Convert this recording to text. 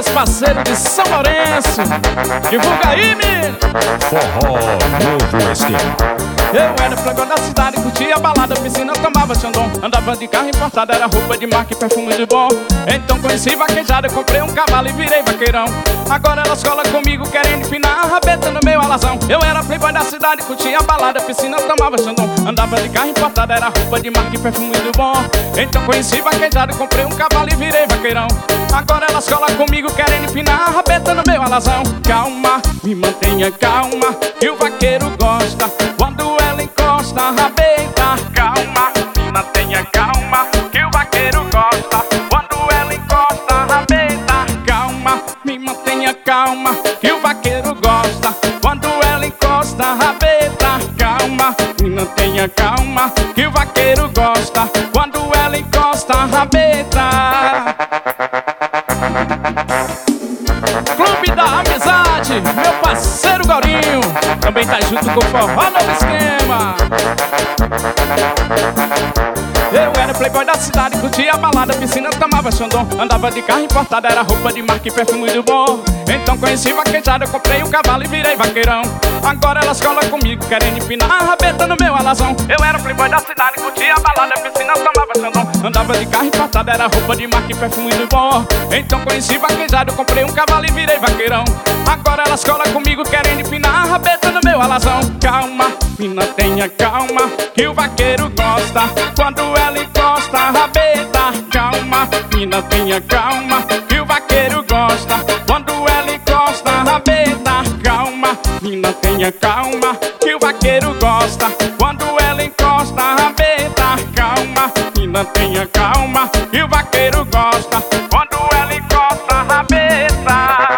meus parceiros de São Lourenço. Divulga aí, menino. Forró Novo Esquema. Eu era playboy da cidade, curtia balada, piscina, tomava Xandão. Andava de carro importado, era roupa de marca e perfume de bom. Então conheci vaquejada, comprei um cavalo e virei vaqueirão. Agora elas colam comigo, querendo empinar a rabeta no meu alazão. Eu era playboy da cidade, curtia balada, piscina, tomava Xandão. Andava de carro importado, era roupa de marca e perfume de bom. Então conheci vaquejada, comprei um cavalo e virei vaqueirão. Agora elas colam comigo, querendo empinar a rabeta no meu alazão. Calma, me mantenha calma, que o vaqueiro gosta quando ela encosta a rabeta. Calma, me mantenha calma, que o vaqueiro gosta quando ela encosta a rabeta. Calma, me mantenha calma, que o vaqueiro gosta quando ela encosta a rabeta. Calma, me mantenha calma, que o vaqueiro gosta quando ela encosta a rabeta. Clube da Amizade, meu parceiro Gaurinho, também tá junto com o Forró Novo Esquema. Eu era playboy da cidade, curtia balada, piscina, tomava Xandão. Andava de carro importado, era roupa de marca e perfume do bom. Então conheci vaquejada, eu comprei um cavalo e virei vaqueirão. Agora elas colam comigo, querendo empinar a rabeta no meu alazão. Eu era playboy da cidade, curtia balada, piscina, tomava Xandão. Andava de carro importado, era roupa de marca e perfume do bom. Então conheci vaquejada, eu comprei um cavalo e virei vaqueirão. Agora elas colam comigo, querendo empinar a rabeta no meu alazão. Calma, me mantenha calma, que o vaqueiro gosta quando ela encosta a rabeta. Calma, me mantenha calma, que o vaqueiro gosta quando ela encosta a rabeta. Calma, me mantenha calma, que o vaqueiro gosta quando ela encosta a rabeta. Calma, me mantenha calma, que o vaqueiro gosta quando ela encosta a rabeta.